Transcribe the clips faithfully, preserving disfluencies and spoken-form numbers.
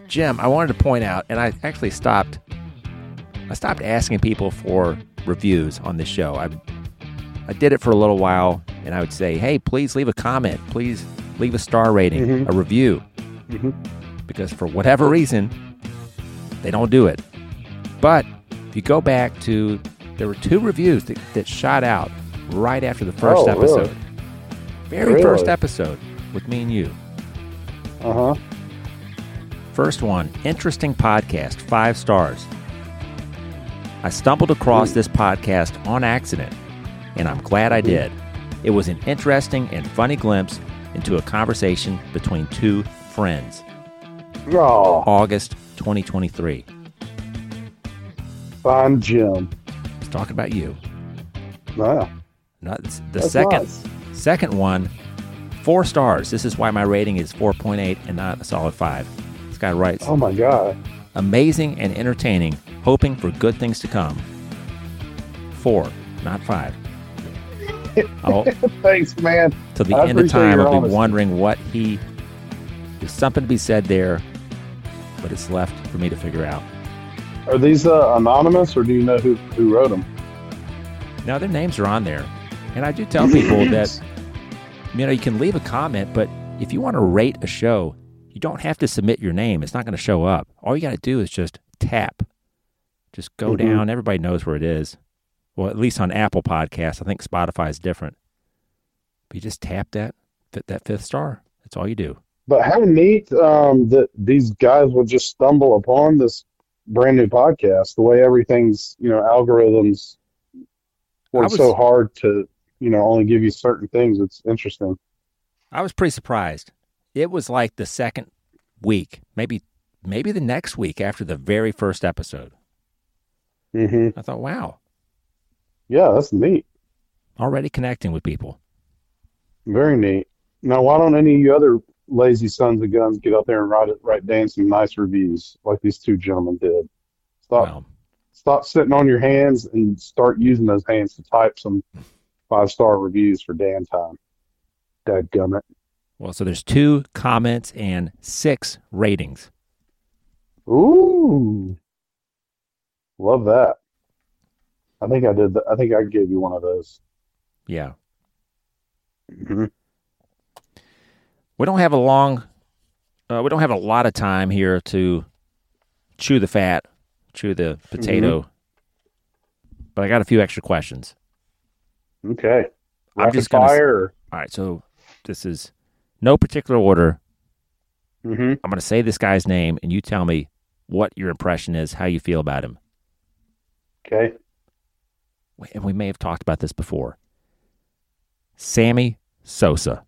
Jim, I wanted to point out, and I actually stopped. I stopped asking people for reviews on this show. I I did it for a little while, and I would say, "Hey, please leave a comment. Please leave a star rating, mm-hmm. a review," mm-hmm. because for whatever reason, they don't do it. But if you go back to, there were two reviews that, that shot out right after the first oh, episode. Really? Very really? first episode with me and you. Uh-huh. First one, interesting podcast, five stars. I stumbled across Ooh. this podcast on accident, and I'm glad I did. It was an interesting and funny glimpse into a conversation between two friends. Oh. August twenty twenty-three. Fine, Jim. Let's talk about you. Wow. Not the That's second nice. second one, four stars. This is why my rating is four point eight and not a solid five. This guy writes, oh my God. Amazing and entertaining, hoping for good things to come. Four, not five. Oh, thanks, man. To the I end of time, I'll be honesty. wondering what he... There's something to be said there, but it's left for me to figure out. Are these uh, anonymous, or do you know who, who wrote them? Now, their names are on there. And I do tell people that, you know, you can leave a comment, but if you want to rate a show, you don't have to submit your name. It's not going to show up. All you got to do is just tap. Just go mm-hmm. down. Everybody knows where it is. Well, at least on Apple Podcasts. I think Spotify is different. But you just tap that, that fifth star. That's all you do. But how neat um, that these guys would just stumble upon this brand new podcast, the way everything's, you know, algorithms work was, so hard to, you know, only give you certain things. It's interesting. I was pretty surprised. It was like the second week, maybe maybe the next week after the very first episode. Mm-hmm. I thought, wow. Yeah, that's neat. Already connecting with people. Very neat. Now, why don't any of you other lazy sons of guns get out there and write, write down some nice reviews like these two gentlemen did? Stop, wow. stop sitting on your hands and start using those hands to type some five-star reviews for Dan time. Dadgummit. Well, so there's two comments and six ratings. Ooh. Love that. I think I did. Th- I think I gave you one of those. Yeah. Mm-hmm. We don't have a long, uh, we don't have a lot of time here to chew the fat, chew the potato, mm-hmm. but I got a few extra questions. Okay. I'm Rapid just gonna, fire. All right, so this is no particular order. Mm-hmm. I'm going to say this guy's name, and you tell me what your impression is, how you feel about him. Okay. And we may have talked about this before. Sammy Sosa.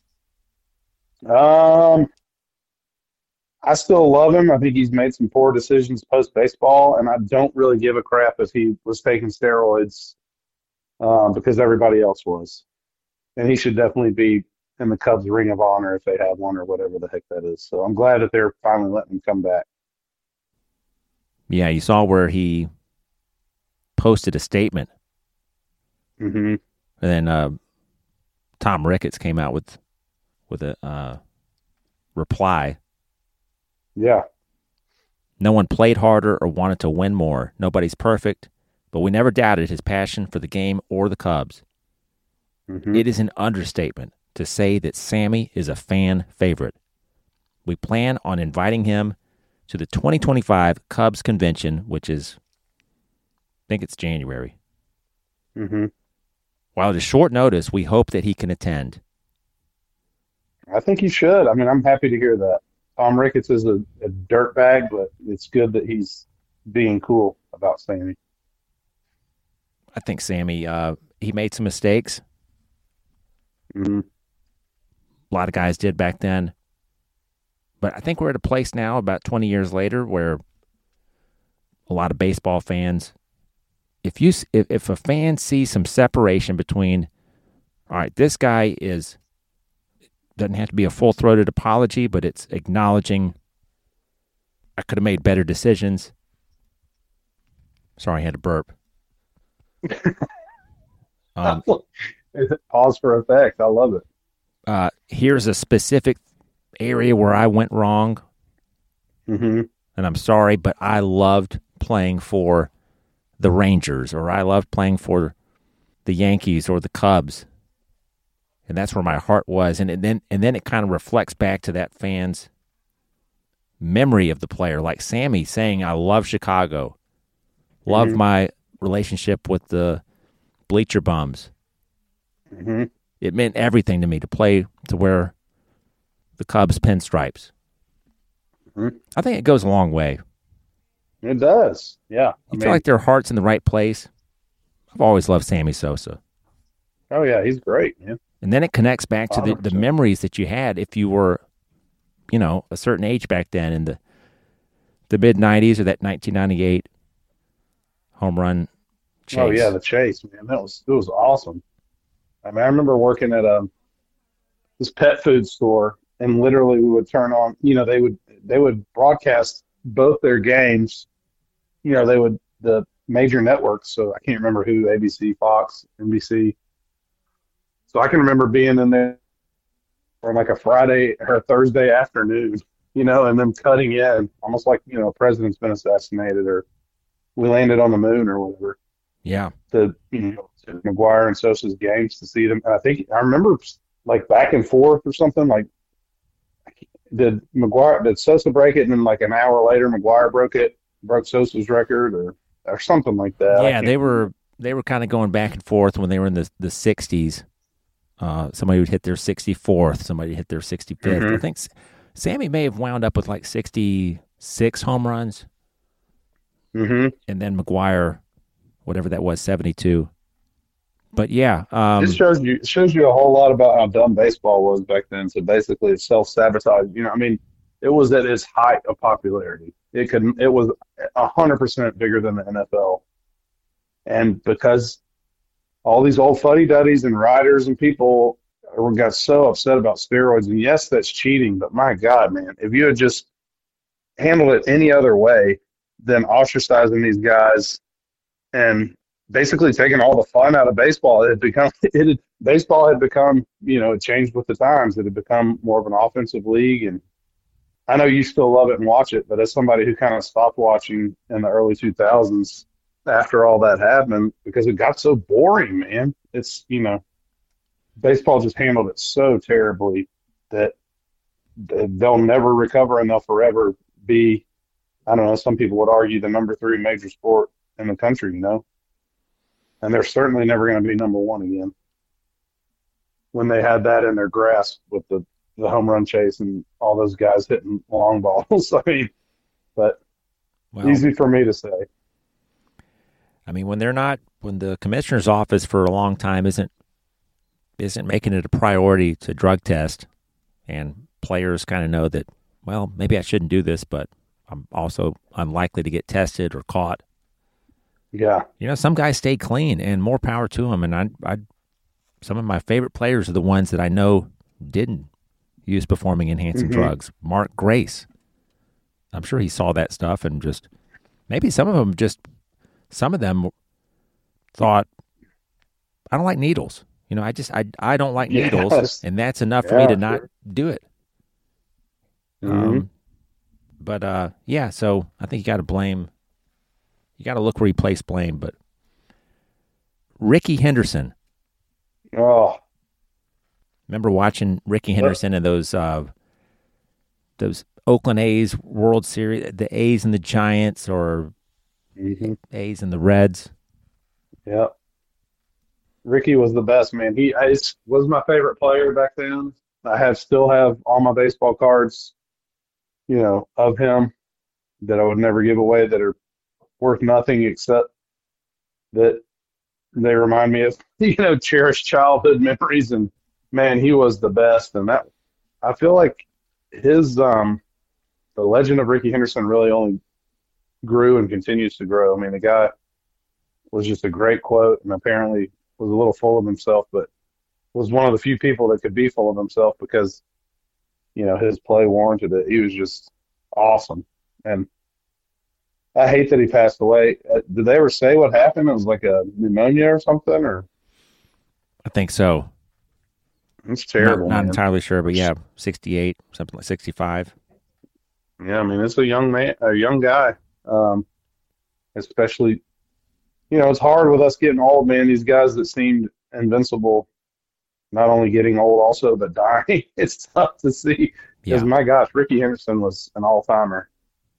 Um, I still love him. I think he's made some poor decisions post-baseball, and I don't really give a crap if he was taking steroids um, because everybody else was. And he should definitely be in the Cubs Ring of Honor if they have one or whatever the heck that is. So I'm glad that they're finally letting him come back. Yeah, you saw where he posted a statement. Mm-hmm. And then uh, Tom Ricketts came out with with a uh, reply. Yeah. No one played harder or wanted to win more. Nobody's perfect, but we never doubted his passion for the game or the Cubs. Mm-hmm. It is an understatement to say that Sammy is a fan favorite. We plan on inviting him to the twenty twenty-five Cubs convention, which is, I think it's January. Mm-hmm. While it is short notice, we hope that he can attend. I think he should. I mean, I'm happy to hear that. Tom Ricketts is a, a dirtbag, but it's good that he's being cool about Sammy. I think Sammy, uh, he made some mistakes. Mm-hmm. A lot of guys did back then. But I think we're at a place now, about twenty years later, where a lot of baseball fans, if you if, if a fan sees some separation between, all right, this guy is, doesn't have to be a full-throated apology, but it's acknowledging I could have made better decisions. Sorry, I had to burp. um, Pause for effect. I love it. Uh, here's a specific area where I went wrong. Mm-hmm. And I'm sorry, but I loved playing for the Rangers, or I loved playing for the Yankees or the Cubs. And that's where my heart was. And, and then and then it kind of reflects back to that fan's memory of the player, like Sammy saying, I love Chicago, love Mm-hmm. my relationship with the bleacher bums. Mm-hmm. It meant everything to me to play, to wear the Cubs pinstripes. Mm-hmm. I think it goes a long way. It does. Yeah. You I feel mean, like their heart's in the right place. I've always loved Sammy Sosa. oh, yeah, he's great, man. And then it connects back to the, the one hundred percent. memories that you had if you were, you know, a certain age back then in the the mid nineties or that nineteen ninety-eight home run chase. Oh, yeah, the chase, man. That was, it was awesome. I mean, I remember working at um this pet food store, and literally we would turn on, you know, they would they would broadcast both their games. You know, they would the major networks. So I can't remember who, A B C, Fox, N B C. So I can remember being in there on like a Friday or a Thursday afternoon, you know, and them cutting in almost like, you know, a president's been assassinated or we landed on the moon or whatever. Yeah. The, you know, to McGuire and Sosa's games to see them. And I think I remember like back and forth or something. Like, did McGuire, did Sosa break it, and then like an hour later McGuire broke it, broke Sosa's record, or or something like that? Yeah, they were they were kind of going back and forth when they were in the the sixties. Uh, somebody would hit their sixty-fourth, somebody hit their sixty-fifth. Mm-hmm. I think Sammy may have wound up with like sixty-six home runs, Mm-hmm. and then McGuire, whatever that was, seventy-two. But yeah, um, It shows you it shows you a whole lot about how dumb baseball was back then. So basically, it's self sabotage. You know, I mean, it was at its height of popularity. It could it was a hundred percent bigger than the N F L, and because all these old fuddy duddies and writers and people got so upset about steroids, and yes, that's cheating, but my God, man, if you had just handled it any other way than ostracizing these guys and basically taking all the fun out of baseball, it had become it had, baseball had become, you know, it changed with the times. It had become more of an offensive league, and I know you still love it and watch it, but as somebody who kind of stopped watching in the early two thousands after all that happened, because it got so boring, man. It's, you know, baseball just handled it so terribly that they'll never recover and they'll forever be, I don't know, some people would argue the number three major sport in the country, you know? And they're certainly never going to be number one again when they had that in their grasp with the, the home run chase and all those guys hitting long balls. I mean, but well, easy for me to say. I mean, when they're not, when the commissioner's office for a long time isn't isn't making it a priority to drug test, and players kind of know that, well, maybe I shouldn't do this, but I'm also unlikely to get tested or caught. Yeah. You know, some guys stay clean, and more power to them. And I, I, some of my favorite players are the ones that I know didn't use performing enhancing Mm-hmm. drugs. Mark Grace, I'm sure he saw that stuff and just maybe some of them just. Some of them thought, I don't like needles. You know, I just, I, I don't like needles, Yes. and that's enough for Yeah, me to not sure. do it. Mhm. Um, but, uh, yeah, so I think you got to blame, you got to look where you place blame. But Ricky Henderson, Oh, remember watching Ricky Henderson in those, uh, those Oakland A's World Series, the A's and the Giants, or hmm A's and the Reds? yeah. Ricky was the best, man. He I, it's- was my favorite player back then. I have still have all my baseball cards, you know, of him that I would never give away that are worth nothing except that they remind me of, you know, cherished childhood memories. And man, he was the best. And that I feel like his um the legend of Ricky Henderson really only grew and continues to grow. I mean, the guy was just a great quote, and apparently was a little full of himself, but was one of the few people that could be full of himself because, you know, his play warranted it. He was just awesome. And I hate that he passed away. Uh, Did they ever say what happened? It was like a pneumonia or something, or I think so. it's terrible, Not, not man. entirely sure, but yeah, sixty-eight, something like sixty-five. Yeah, I mean, it's a young man, a young guy, um, especially, you know, it's hard with us getting old, man. These guys that seemed invincible, not only getting old, also but dying. It's tough to see because Yeah. my gosh, Ricky Henderson was an all-timer.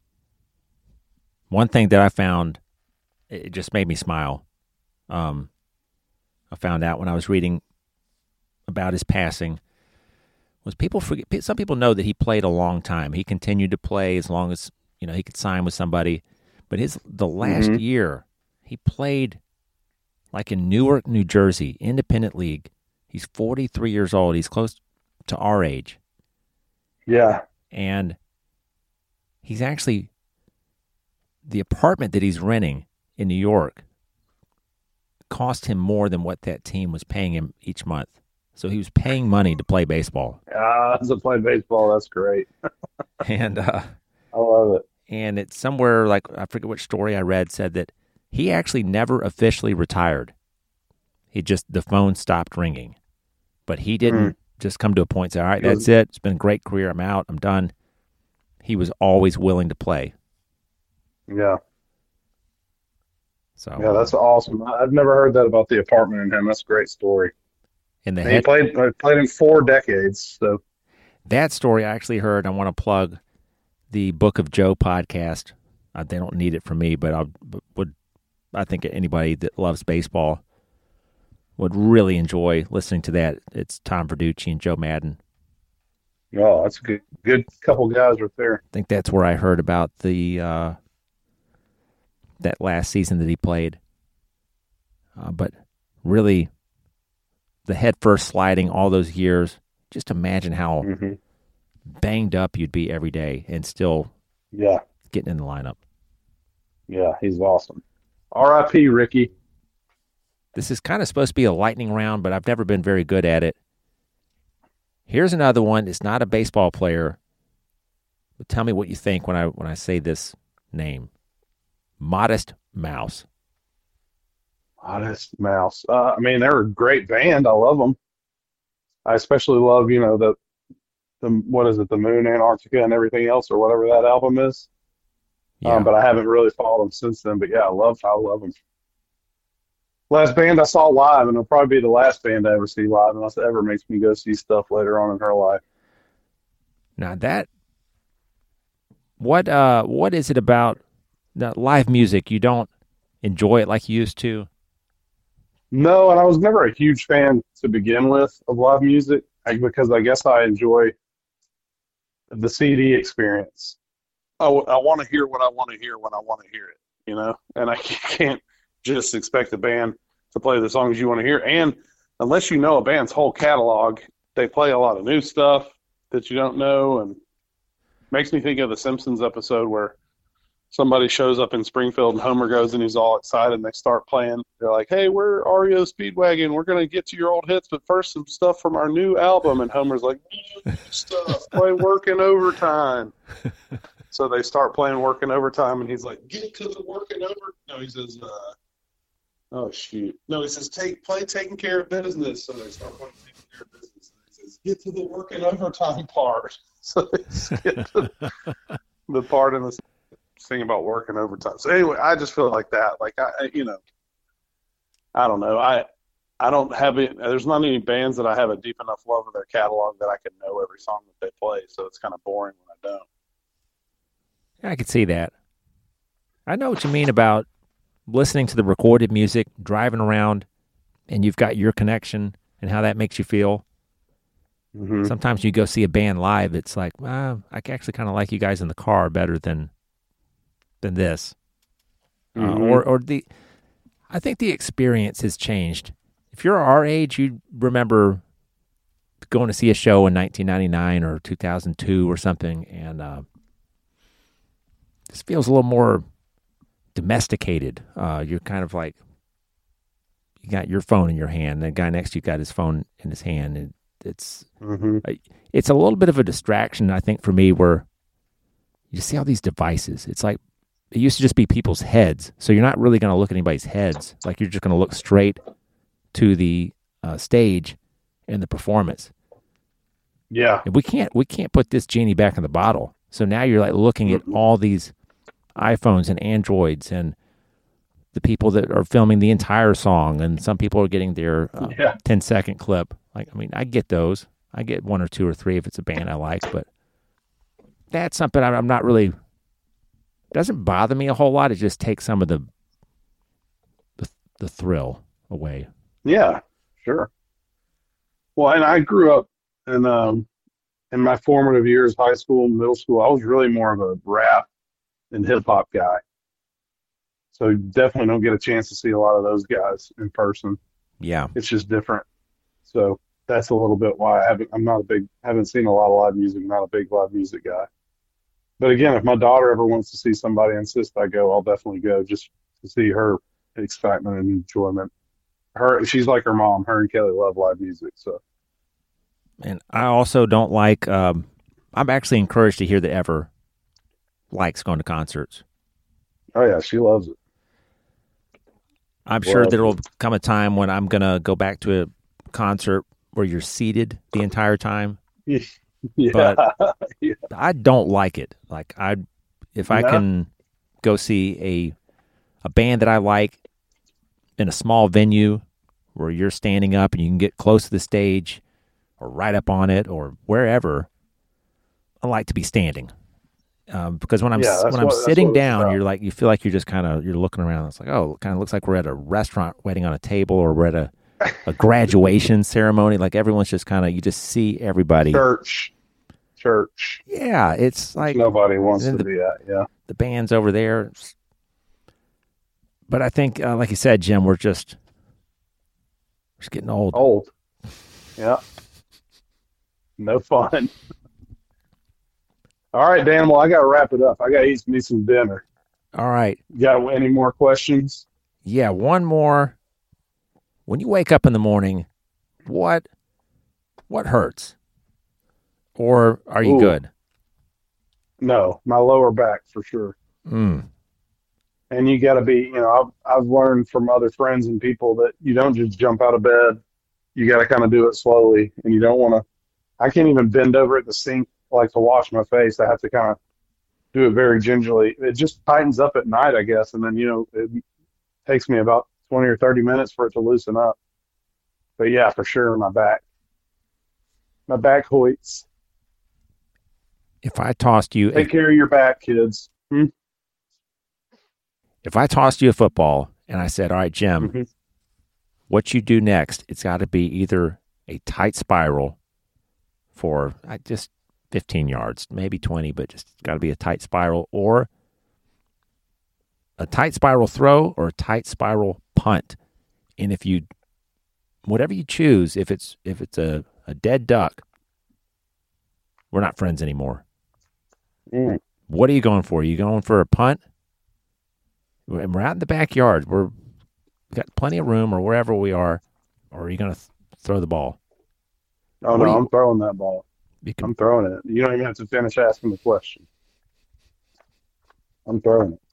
One thing that I found, it just made me smile. Um, I found out when I was reading about his passing was people forget. Some people know that he played a long time. He continued to play as long as you know he could sign with somebody. But his the last Hmm. year he played like in Newark, New Jersey, independent league. He's forty-three years old. He's close to our age, Yeah, and he's actually the apartment that he's renting in New York cost him more than what that team was paying him each month. So he was paying money to play baseball, uh, to play baseball, that's great. and uh, I love it. and it's somewhere like I forget which story I read said that he actually never officially retired. He just the phone stopped ringing, but he didn't Mm. just come to a point and say, "All right, He was- that's it. It's been a great career. I'm out. I'm done." He was always willing to play. Yeah, So yeah, that's awesome. I- I've never heard that about the apartment in him. That's a great story. in the And he head played uh, played in four decades. So that story I actually heard. I want to plug the Book of Joe podcast. Uh, they don't need it from me, but I would. I think anybody that loves baseball would really enjoy listening to that. It's Tom Verducci and Joe Madden. oh, that's a good good couple guys right there. I think that's where I heard about the uh, that last season that he played. Uh, but really, the head first sliding all those years. Just imagine how Hmm. banged up you'd be every day and still Yeah, getting in the lineup. yeah, he's awesome. R I P Ricky. This is kind of supposed to be a lightning round, but I've never been very good at it. Here's another one. It's not a baseball player. But tell me what you think when I when I say this name. Modest Mouse. Modest Mouse. Uh, I mean, they're a great band. I love them. I especially love, you know, the the what is it, the Moon, Antarctica, and everything else, or whatever that album is. Yeah. Um, but I haven't really followed them since then. But yeah, I love, I love them. Last band I saw live, and it'll probably be the last band I ever see live, unless it ever makes me go see stuff later on in her life. Now that what uh what is it about that live music you don't enjoy it like you used to? No, and I was never a huge fan to begin with of live music, like, because I guess I enjoy the C D experience. I, w- I want to hear what I want to hear when I want to hear it, you know, and I can't just expect the band to play the songs you want to hear. And unless you know a band's whole catalog, they play a lot of new stuff that you don't know, and makes me think of the Simpsons episode where somebody shows up in Springfield and Homer goes and he's all excited and they start playing. They're like, "Hey, we're R E O Speedwagon. We're going to get to your old hits, but first some stuff from our new album." And Homer's like, "New stuff, play Working Overtime." So they start playing Working Overtime and he's like, "Get to the Working Over." No, he says, uh, oh, shoot. No, he says, "Take play Taking Care of Business." So they start playing Taking Care of Business. And he says, "Get to the Working Overtime part." So they skip to the part in the thing about working overtime. So anyway, I just feel like that. Like I, you know, I don't know. I, I don't have it. There's not any bands that I have a deep enough love of their catalog that I can know every song that they play. So it's kind of boring when I don't. I could see that. I know what you mean about listening to the recorded music, driving around, and you've got your connection and how that makes you feel. Mm-hmm. Sometimes you go see a band live, it's like, uh, I actually kind of like you guys in the car better than than this. Mm-hmm. Uh, or, or the, I think the experience has changed. If you're our age, you remember going to see a show in nineteen ninety-nine or two thousand two or something, and uh, this feels a little more domesticated. Uh, you're kind of like, you got your phone in your hand, the guy next to you got his phone in his hand, and it's Mm-hmm. it's a little bit of a distraction, I think, for me, where you see all these devices. It's like it used to just be people's heads, so you're not really going to look at anybody's heads. It's like you're just going to look straight to the uh, stage and the performance. Yeah. And we can't we can't put this genie back in the bottle. So now you're like looking at Mm-hmm. all these iPhones and Androids and the people that are filming the entire song, and some people are getting their uh, Yeah. ten second clip. Like, I mean, I get those. I get one or two or three if it's a band I like, but that's something I'm, I'm not really, doesn't bother me a whole lot. It just takes some of the, the, the thrill away. Yeah, sure. Well, and I grew up in um in my formative years, high school, middle school. I was really more of a rap and hip hop guy. So you definitely don't get a chance to see a lot of those guys in person. Yeah. It's just different. So that's a little bit why I haven't. I'm not a big. Haven't seen a lot of live music. Not a big live music guy. But again, if my daughter ever wants to see somebody and insists I go, I'll definitely go just to see her excitement and enjoyment. Her, she's like her mom. Her and Kelly love live music. So And I also don't like, um, I'm actually encouraged to hear that Ever likes going to concerts. oh yeah, she loves it. I'm sure Well, there will come a time when I'm going to go back to a concert where you're seated the entire time. yeah, But yeah. I don't like it. Like, I, if I No? can go see a a band that I like in a small venue where you're standing up and you can get close to the stage or right up on it or wherever, I like to be standing. Um, because when I'm Yeah, that's when I'm what- that's sitting what it's down, about. you're like you feel like you're just kind of you're looking around. It's like, oh, it kind of looks like we're at a restaurant waiting on a table, or we're at a, a graduation ceremony. Like everyone's just kind of you just see everybody. Church, church. Yeah, it's like Nobody wants to the- be at. Yeah, the band's over there. But I think, uh, like you said, Jim, we're just we're just getting old. old. Yeah, no fun. All right, Dan. Well, I got to wrap it up. I got to eat me some dinner. All right, You got any more questions? yeah, one more. When you wake up in the morning, what what hurts, or are you Ooh. good? No, my lower back for sure. Mm. And you got to be, you know, I've I've learned from other friends and people that you don't just jump out of bed. You got to kind of do it slowly, and you don't want to. I can't even bend over at the sink like to wash my face. I have to kind of do it very gingerly. It just tightens up at night, I guess, and then you know it takes me about twenty or thirty minutes for it to loosen up. But yeah, for sure, my back, my back hoits. If I tossed you, Take care of your back, kids. Hmm? if I tossed you a football and I said, "All right, Jim, Mhm. what you do next? It's got to be either a tight spiral for uh, just fifteen yards, maybe twenty, but just got to be a tight spiral, or a tight spiral throw, or a tight spiral punt." And if you, whatever you choose, if it's if it's a, a dead duck, we're not friends anymore. Mm. What are you going for? Are you going for a punt? And we're out in the backyard. We're we've got plenty of room, or wherever we are. Or are you going to th- throw the ball? Oh What no, do you- I'm throwing that ball. You can, I'm throwing it. You don't even have to finish asking the question. I'm throwing it.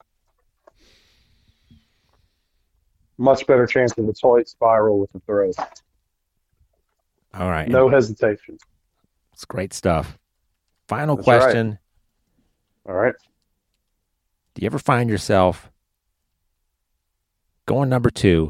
Much better chance of a tight spiral with the throw. all right. No hesitation. It's great stuff. Final That's right. question. All right. Do you ever find yourself going number two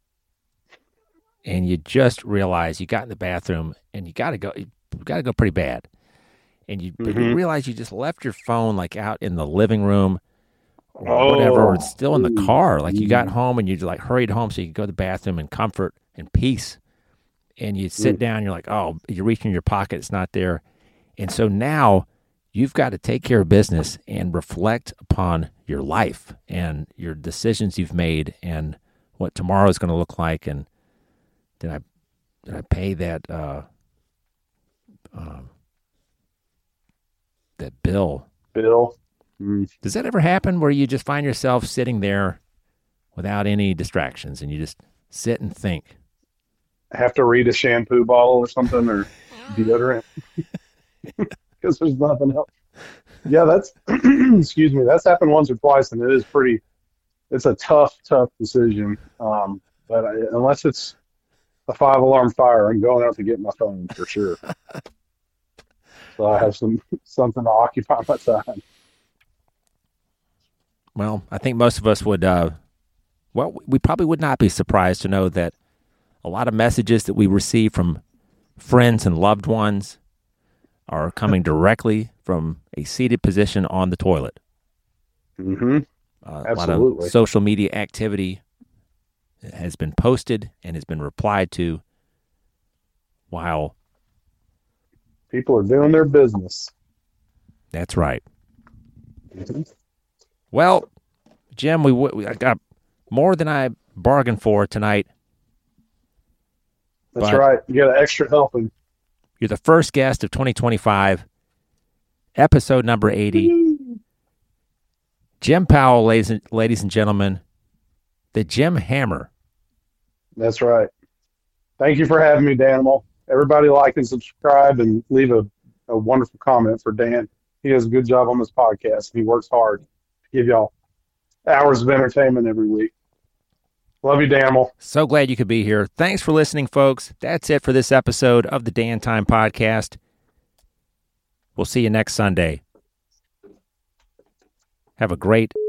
and you just realize you got in the bathroom and you got to go, you got to go pretty bad. And you, but you Mhm. realize you just left your phone like out in the living room or Oh, whatever, or it's still in the ooh, car. Like you got mm. home and you like hurried home so you could go to the bathroom in comfort and peace. And you sit Mm. down, you're like, oh, you reach in your pocket, it's not there. And so now you've got to take care of business and reflect upon your life and your decisions you've made and what tomorrow is going to look like. And did I did I pay that uh, um, that bill? Bill. Mm. Does that ever happen where you just find yourself sitting there without any distractions and you just sit and think? Have to read a shampoo bottle or something or deodorant because there's nothing else. Yeah, that's excuse me. That's happened once or twice, and it is pretty. It's a tough, tough decision. Um, but I, unless it's a five alarm fire, I'm going out to get my phone for sure. so I have some something to occupy my time. Well, I think most of us would, uh, well, we probably would not be surprised to know that a lot of messages that we receive from friends and loved ones are coming directly from a seated position on the toilet. Mm-hmm. Uh, a Absolutely. lot of social media activity has been posted and has been replied to while people are doing their business. That's right. Mm-hmm. Well, Jim, we, we I got more than I bargained for tonight. That's right. You got an extra helping. You're the first guest of twenty twenty-five, episode number eighty. Mm-hmm. Jim Powell, ladies and, ladies and gentlemen, the Jim Hammer. That's right. Thank you for having me, Danimal. Everybody like and subscribe and leave a, a wonderful comment for Dan. He does a good job on this podcast. He works hard to give y'all hours of entertainment every week. Love you, Danimal. So glad you could be here. Thanks for listening, folks. That's it for this episode of the Dan Time Podcast. We'll see you next Sunday. Have a great